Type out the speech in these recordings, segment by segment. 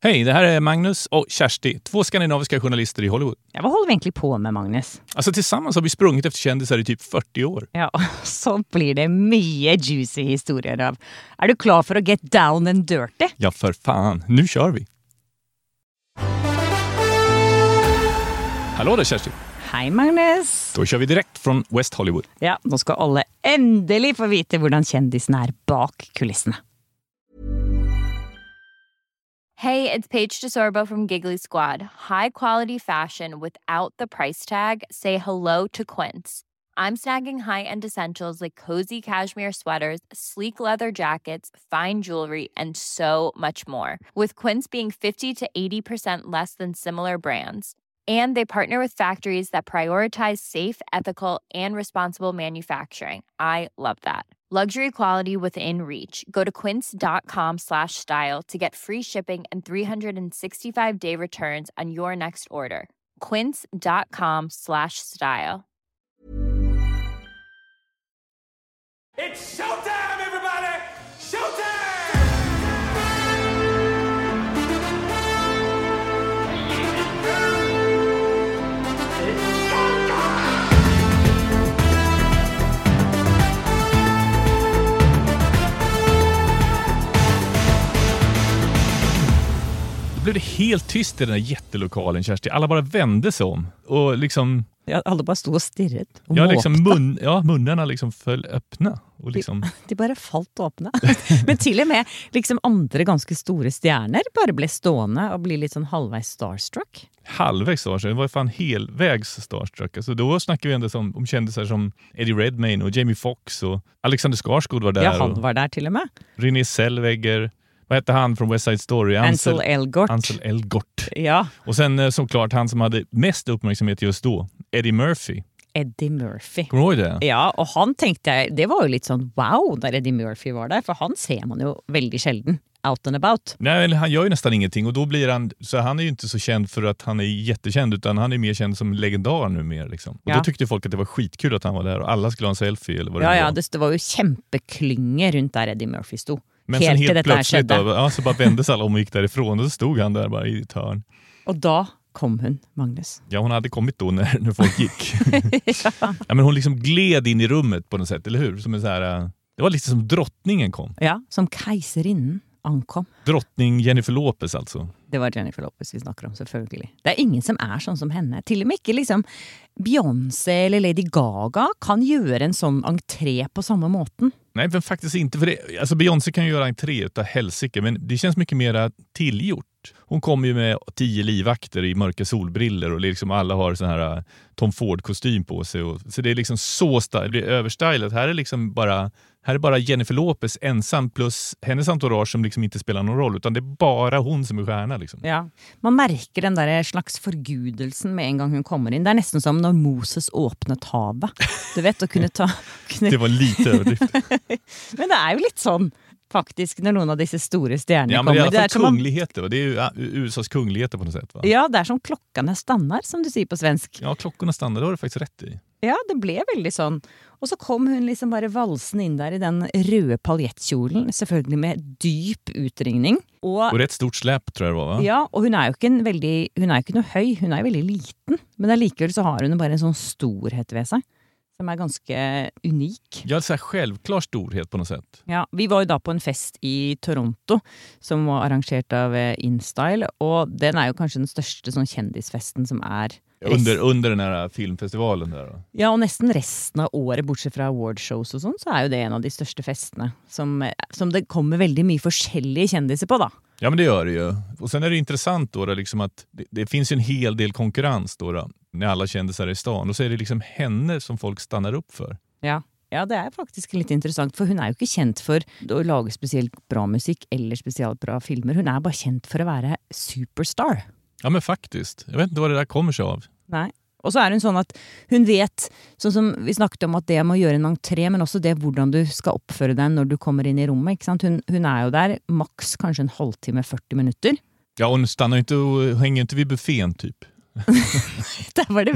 Hej, det här är Magnus och Kersti, 2 skandinaviska journalister i Hollywood. Ja, vad håller vi egentligen på med, Magnus? Alltså tillsammans har vi sprungit efter kändisar i typ 40 år. Ja, så blir det mycket juicy historier av. Är du klar för att get down and dirty? Ja, för fan. Nu kör vi. Hallå där, Kersti. Hej, Magnus. Då kör vi direkt från West Hollywood. Ja, då ska alla äntligen få veta hur kändisen är bak kulisserna. Hey, it's Paige DeSorbo from Giggly Squad. High quality fashion without the price tag. Say hello to Quince. I'm snagging high-end essentials like cozy cashmere sweaters, sleek leather jackets, fine jewelry, and so much more. With Quince being 50 to 80% less than similar brands. And they partner with factories that prioritize safe, ethical, and responsible manufacturing. I love that. Luxury quality within reach. Go to quince.com/style to get free shipping and 365-day returns on your next order. Quince.com/style. It's showtime, everybody! Showtime! Då blev det helt tyst i den här jättelokalen, Kersti. Alla bara vände sig om. Och liksom... Ja, alla bara stod och stirret. Och ja, liksom munnarna liksom föll öppna. Och liksom... De bara fallt öppna. Men till och med liksom andra ganska stora stjärnor bara blev stående och blev lite sån halvvägs starstruck. Halvvägs starstruck? Det var fan helvägs starstruck. Alltså då snackar vi ändå om kändisar som Eddie Redmayne och Jamie Foxx och Alexander Skarsgård var där. Ja, han var där till och med. Renée Zellweger. Vad hette han från West Side Story? Ansel Elgort. Ansel Elgort. Ja. Och sen såklart han som hade mest uppmärksamhet just då, Eddie Murphy. Eddie Murphy. Kommer du ihåg det? Ja, och han tänkte, det var ju lite sån wow när Eddie Murphy var där, för han ser man ju väldigt sällan out and about. Nej, han gör ju nästan ingenting och då blir han, så han är ju inte så känd för att han är jättekänd utan han är mer känd som legendar nu mer liksom. Och då tyckte folk att det var skitkul att han var där och alla skulle ha en selfie eller vad det var. Ja, det var ju kämpeklynger runt där Eddie Murphy stod. Men sen helt plötsligt så bara vändes alla om och gick därifrån och så stod han där bara i ett hörn. Och då kom hon, Magnus. Ja, hon hade kommit då när folk gick. Ja, men hon liksom gled in i rummet på något sätt, eller hur? Som en så här, det var lite som drottningen kom. Ja, som kejsarinnen ankom. Drottning Jennifer Lopez alltså. Det var Jennifer Lopez vi snackar om, selvfølgelig. Det är ingen som är sån som henne. Till och med inte liksom Beyoncé eller Lady Gaga kan göra en sån entré på samma måten. Nej, men faktiskt inte. För det, alltså Beyoncé kan ju göra entré utav helsike, men det känns mycket mer tillgjort. Hon kommer ju med 10 livvakter i mörka solbriller och liksom alla har sån här Tom Ford-kostym på sig. Så det är liksom så det blir överstylat. Här är bara Jennifer Lopez ensam plus hennes entourage som liksom inte spelar någon roll, utan det är bara hon som är stjärna liksom. Ja, man märker den där slags förgudelsen med en gång hon kommer in. Det är nästan som när Moses öppnade havet. Du vet, att kunna ta... Det var lite överdrift. Men det är ju lite sån faktiskt när någon av dessa stora stjärnor kommer. Ja, men det är i alla fall kungligheter. Det är ju USAs kungligheter på något sätt, va? Ja, det är som klockan stannar, som du säger på svensk. Ja, klockorna stannar, det har du faktiskt rätt i. Ja, det blev väldigt sån. Och så kom hon liksom bara valsen in där i den röda paljettkjolen, selvfølgelig med djup utringning. Och rätt stort släp tror jag det var, va? Ja, och hon är ju inte någon höj, hon är väldigt liten. Men likväl så har hon bara en sån storhet ved sig. Som är ganska unik. Ja, så här självklar storhet på något sätt. Ja, vi var ju då på en fest i Toronto som var arrangerad av InStyle. Och den är ju kanske den största sån kändisfesten som är... Under den här filmfestivalen där då? Ja, och nästan resten av året, bortsett från awardshows och sånt, så är ju det en av de största festerna som det kommer väldigt mycket olika kändisar på då. Ja, men det gör det ju. Och sen är det intressant då liksom att det finns ju en hel del konkurrens då när alla kändisar är i stan. Och så är det liksom henne som folk stannar upp för. Ja, det är faktiskt lite intressant, för hon är ju inte känd för att laga speciellt bra musik eller speciellt bra filmer. Hon är bara känd för att vara superstar. Ja, men faktiskt. Jag vet inte vad det där kommer sig av. Nej. Och så är det en sån att hon vet, så som vi snackade om att det med att göra en entré, men också det hur du ska uppföra den när du kommer in i rummet, inte sant? Hon är ju där max kanske en halvtimme, 40 minuter. Ja, och hon stannar inte och hänger inte vid buffén typ. Det var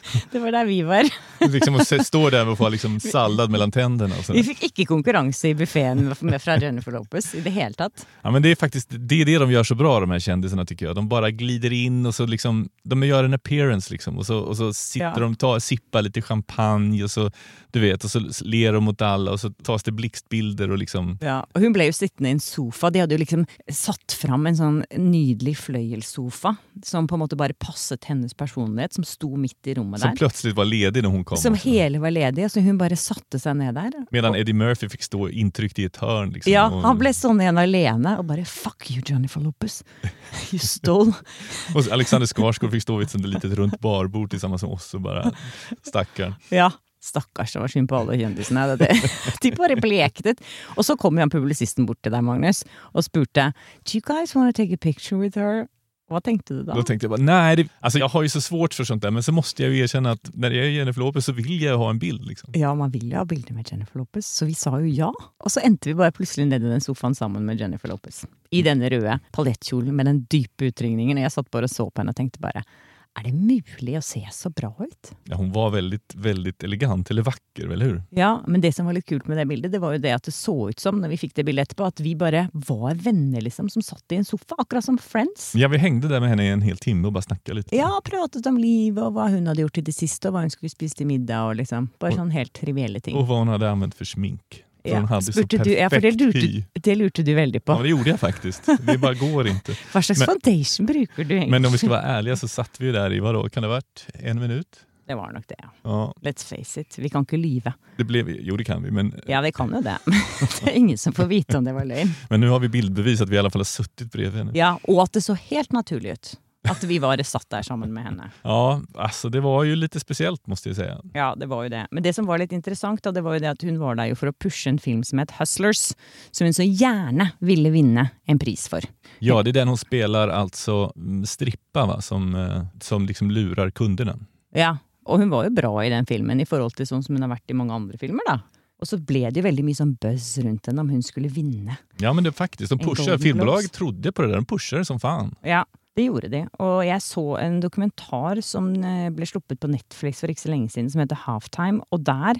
där vi var. Liksom att stå där och få liksom sallad mellan tänderna. Och vi fick inte konkurrens i buffén med från Jennifer Lopez i det helt tatt. Ja, men det är faktiskt det de gör så bra, de här kändisarna, tycker jag. De bara glider in och så liksom, de gör en appearance liksom, och så sitter de sippar lite champagne och så, du vet, och så ler de mot alla och så tas det blixtbilder och liksom. Ja, och hon blev ju sittande i en sofa. De hade ju liksom satt fram en sån nydelig fløyelssofa som på en måte bara passade hennes personlighet, som stod mitt i rummet där. Som plötsligt var ledig när hon kom. Som hela var ledig, så hon bara satte sig ner där. Medan Eddie Murphy fick stå intryckt i ett hörn liksom. Ja, han blev sån en alene och bara fuck you Jennifer Lopez. You stole. Och Alexander Skarsgård fick stå vid ett litet runt barbord tillsammans med oss och bara stackaren. Ja. Stakkars, det var synd på alle kjendisene. De bare blektet. Og så kom jo han publisisten bort til deg, Magnus, og spurte, do you guys want to take a picture with her? Vad tänkte du då? Då tänkte jag bara, nej, alltså jag har ju så svårt för sånt där, men så måste jag ju erkänna att när jag är Jennifer Lopez så vill jag ha en bild liksom. Ja, man vill ju ha bilder med Jennifer Lopez, så vi sa ju ja. Och så endte vi bara plutselig ned i den sofaen sammen med Jennifer Lopez. I denne røde paljettkjolen med den dype utringningen, og jeg satt bare og så på henne og tenkte bare, är det möjligt att se så bra ut? Ja, hon var väldigt, väldigt elegant eller vacker, eller hur? Ja, men det som var lite kul med det bildet, det var ju det att det så ut som när vi fick det bildet på att vi bara var vänner liksom, som satt i en sofa, akkurat som Friends. Ja, vi hängde där med henne i en hel timme och bara snackade lite. Ja, pratat om liv och vad hon hade gjort i det sista och vad hon skulle spisa till middag och liksom, bara sån helt triviella ting. Och vad hon hade använt för smink. Ja, hon hade så perfekt för det lurte du väldigt på. Ja, det gjorde jag faktiskt. Det bara går inte. Vad slags foundation brukar du Men om vi ska vara ärliga så satt vi ju där i, vadå, kan det ha varit 1 minut? Det var nog det, ja. Let's face it, vi kan inte lyva. Jo, det kan vi, men... Ja, vi kan ju det. Det är ingen som får veta om det var lögn. Men nu har vi bildbevis att vi i alla fall har suttit bredvid henne. Ja, och att det så helt naturligt ut. Att vi var satt där sammen med henne. Ja, alltså det var ju lite speciellt måste jag säga. Ja, det var ju det. Men det som var lite intressant då, det var ju det att hon var där ju för att pusha en film som heter Hustlers, som hon så gärna ville vinna en pris för. Ja, det är den hon spelar, alltså strippa, va? Som liksom lurar kunderna. Ja, och hon var ju bra i den filmen i förhåll till som hon har varit i många andra filmer då. Och så blev det ju väldigt mycket som buzz runt den om hon skulle vinna. Ja, men det faktiskt, de pushar, filmbolag trodde på det där, de pushade som fan. Ja. Det gjorde det, och jag såg en dokumentar som blev sluppet på Netflix för inte så länge sedan som heter Halftime, och där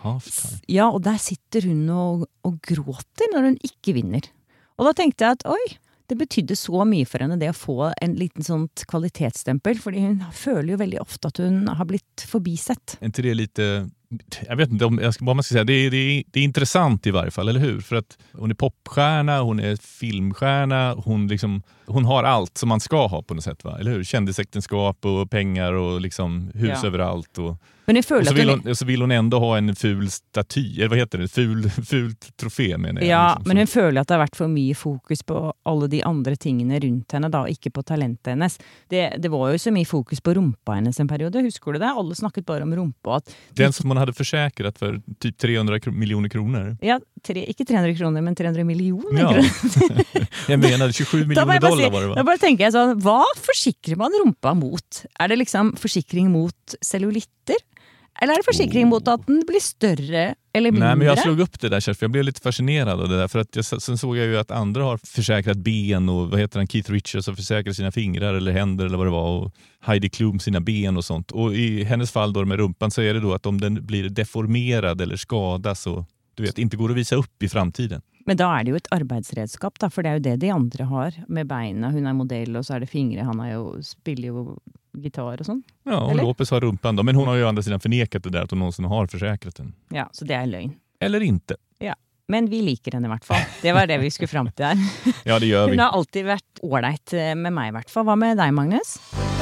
ja, och där sitter hon och gråter när hon inte vinner. Och då tänkte jag att oj, det betydde så mycket för henne det att få en liten sånt kvalitetsstempel, för hon føler ju väldigt ofta att hon har blivit förbisett. Inte det lite, jag vet inte vad man ska säga, det är intressant i varje fall, eller hur? För att hon är popstjärna, hon är filmstjärna, hon har allt som man ska ha på något sätt, va? Eller hur? Kändisäktenskap och pengar och liksom hus överallt och men så vill hon ändå ha en ful staty, eller vad heter det? Ful trofé menar jag. Ja, liksom. Men hon føler att det har varit för mycket fokus på alla de andra tingene runt henne då, inte på talentet hennes. Det var ju så mycket fokus på rumpa hennes en period. Husker du det? Alla snackat bara om rumpa. Den som man hade försäkrat för typ 300 miljoner kronor. Ja, inte 300 kronor men 300 miljoner ja. kronor. Jag menar 27 miljoner dollar var det, va? Jag bara tänker så, vad försikrar man rumpa mot? Är det liksom försikring mot celluliter? Eller är det försikring mot att den blir större eller mindre? Nej, men jag slog upp det där, för jag blev lite fascinerad av det där. För att sen såg jag ju att andra har försäkrat ben och vad heter han, Keith Richards har försäkrat sina fingrar eller händer eller vad det var, och Heidi Klum sina ben och sånt. Och i hennes fall då med rumpan så är det då att om den blir deformerad eller skadas så du vet, inte går att visa upp i framtiden. Men då är det ju ett arbetsredskap då, för det är ju det de andra har med benen. Hon är modell och så är det fingrar, han har ju spelar ju gitarr och sånt. Ja, och Lopez har rumpan då, men hon har ju andra sidan förnekat det där att hon någonsin har försäkrat den. Ja, så det är lögn. Eller inte. Ja, men vi liker henne i hvert fall. Det var det vi skulle fram till här. Ja, det gör vi. Hon har alltid varit ordentligt med mig i hvert fall. Vad med dig, Magnus?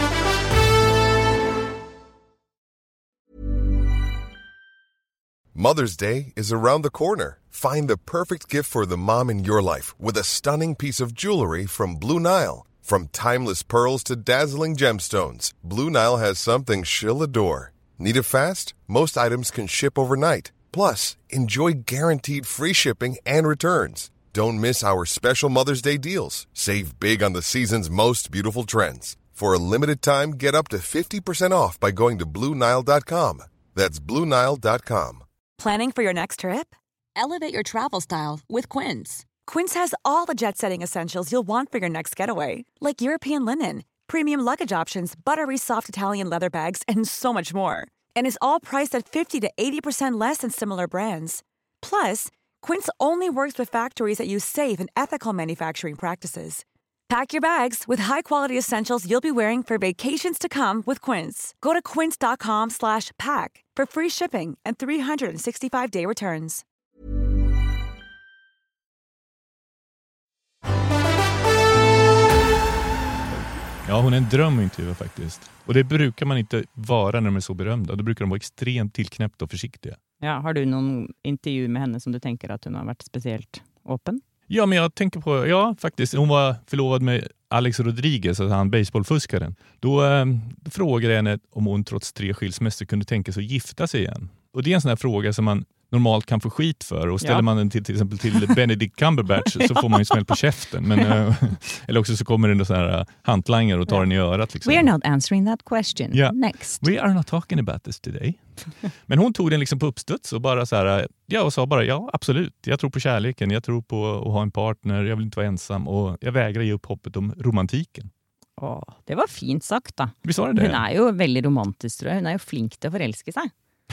Mother's Day is around the corner. Find the perfect gift for the mom in your life with a stunning piece of jewelry from Blue Nile. From timeless pearls to dazzling gemstones, Blue Nile has something she'll adore. Need it fast? Most items can ship overnight. Plus, enjoy guaranteed free shipping and returns. Don't miss our special Mother's Day deals. Save big on the season's most beautiful trends. For a limited time, get up to 50% off by going to BlueNile.com. That's BlueNile.com. Planning for your next trip? Elevate your travel style with Quince. Quince has all the jet-setting essentials you'll want for your next getaway, like European linen, premium luggage options, buttery soft Italian leather bags, and so much more. And is all priced at 50 to 80% less than similar brands. Plus, Quince only works with factories that use safe and ethical manufacturing practices. Pack your bags with high-quality essentials you'll be wearing for vacations to come with Quince. Go to quince.com/pack for free shipping and 365-day returns. Ja, hon är en drömintervju faktiskt. Och det brukar man inte vara när de är så berömda. Då brukar de vara extremt tillknäppta och försiktiga. Ja, har du någon intervju med henne som du tänker att hon har varit speciellt öppen? Ja, men jag tänker på, ja faktiskt, hon var förlovad med Alex Rodriguez, alltså han baseballfuskaren. Då frågade jag henne om hon trots 3 skilsmässor kunde tänka sig att gifta sig igen. Och det är en sån här fråga som man normalt kan få skit för. Och ställer man den till exempel till Benedict Cumberbatch så får man ju smäll på käften. Men, eller också så kommer det en sån här hantlangare och tar den i örat. Liksom. We are not answering that question. Yeah. Next. We are not talking about this today. Men hon tog den liksom på uppstuds och bara så här, och sa bara ja, absolut. Jag tror på kärleken, jag tror på att ha en partner, jag vill inte vara ensam och jag vägrar ge upp hoppet om romantiken. Det var fint sagt da. Visst var det det? Hun er jo veldig romantisk, tror jeg. Hun er jo flink til å forelske seg.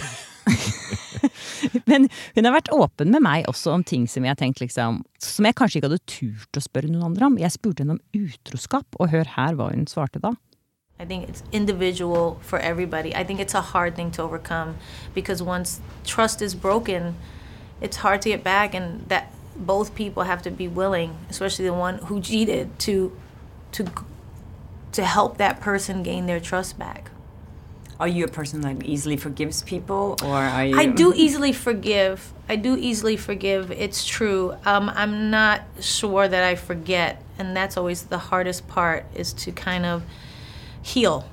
Men hun har vært åpen med meg også om ting som jeg har tenkt liksom, som jeg kanskje ikke hadde turt å spørre noen andre om. Jeg spurte henne om utroskap, og hør her hva hun svarte da. I think it's individual for everybody. I think it's a hard thing to overcome because once trust is broken, it's hard to get back, and that both people have to be willing, especially the one who cheated, to help that person gain their trust back. Are you a person that easily forgives people, or are you? I do easily forgive. It's true. I'm not sure that I forget, and that's always the hardest part, is to kind of heal.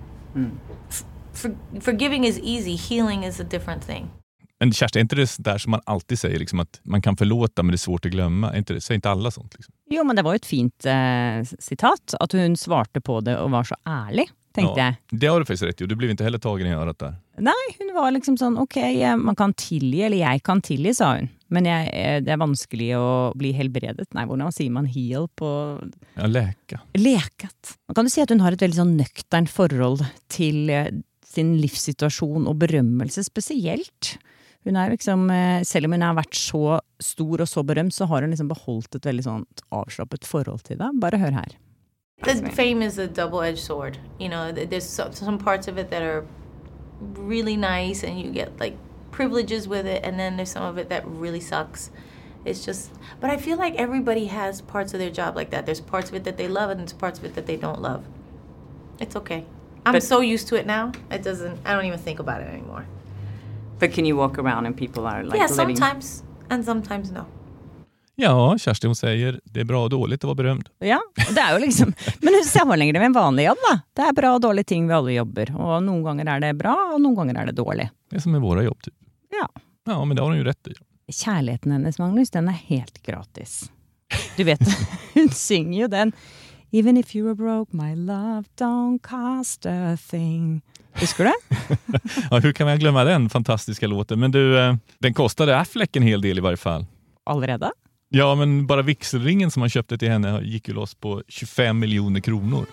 Forgiving is easy. Healing is a different thing. Men Kerstin, är inte det där som man alltid säger liksom, att man kan förlåta men det är svårt att glömma? Säger inte alla sånt? Liksom? Jo, men det var ju ett fint citat, att hon svarte på det och var så ärlig, tänkte jag. Det har du faktiskt rätt i, och du blev inte heller tagen i örat där. Nej, hon var liksom sånn, okej, man kan tilgi, eller jeg kan tilgi, sa hun. Men det er vanskelig å bli helbredet. Nei, hvordan sier man heal på? Ja, läka. Läkat. Man kan jo si at hun har et veldig sånn nøktern forhold til sin livssituasjon og berømmelse spesielt. Hun er liksom, selv om hun har vært så stor og så berømt, så har hun liksom beholdt et veldig sånn avslappet forhold til det. Bare hør her. The fame is a double-edged sword. You know, there's some parts of it that are really nice and you get like privileges with it, and then there's some of it that really sucks. It's just, but I feel like everybody has parts of their job like that. There's parts of it that they love and there's parts of it that they don't love. It's okay. I'm so used to it now. I don't even think about it anymore. But can you walk around and people are like living? Sometimes, and sometimes no. Ja, Kerstin, hon säger det är bra och dåligt att vara berömd. Ja, det er jo liksom, men hun sammenligner med en vanlig jobb da. Det er bra og dårlige ting ved alle jobber, og noen ganger er det bra, og noen ganger er det dårlig. Det er som med våra jobb, typ. Ja. Ja, men det har hun jo rett i. Kjærligheten hennes, Magnus, den er helt gratis. Du vet, hun synger jo den. Even if you were broke, my love don't cost a thing. Husker du? Ja, hur kan man glömma den fantastiska låten? Men du, den kostade Affleck en hel del i varje fall. Allerede? Ja, men bara vigselringen som han köpte till henne gick ju loss på 25 miljoner kronor.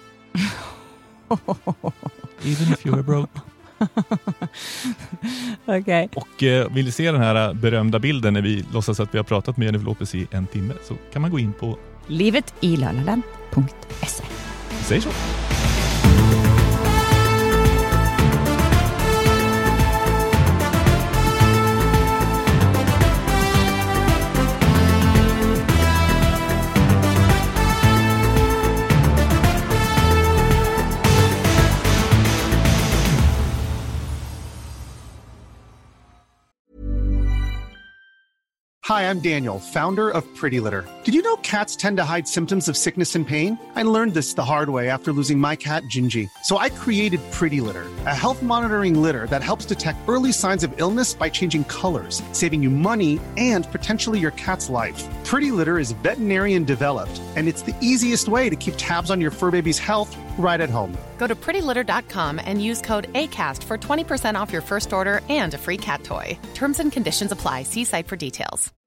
Even if you were broke. Okay. Och vill du se den här berömda bilden när vi låtsas att vi har pratat med Jennifer Lopez i 1 timme, så kan man gå in på livetilalala.se. Säg så. Hi, I'm Daniel, founder of Pretty Litter. Did you know cats tend to hide symptoms of sickness and pain? I learned this the hard way after losing my cat, Gingy. So I created Pretty Litter, a health monitoring litter that helps detect early signs of illness by changing colors, saving you money and potentially your cat's life. Pretty Litter is veterinarian developed, and it's the easiest way to keep tabs on your fur baby's health right at home. Go to prettylitter.com and use code ACAST for 20% off your first order and a free cat toy. Terms and conditions apply. See site for details.